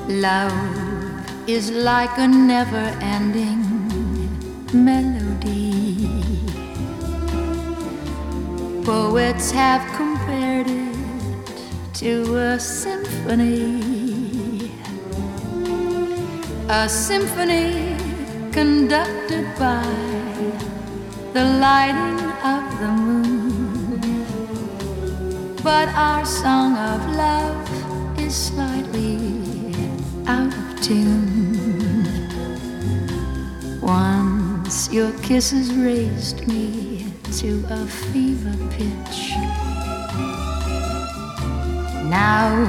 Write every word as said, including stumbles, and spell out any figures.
Love is like a never-ending melody. Poets have compared it to a symphony, a symphony conducted by the lighting of the moon. But our song of love is slightly out of tune. Once your kisses raised me to a fever pitch. Now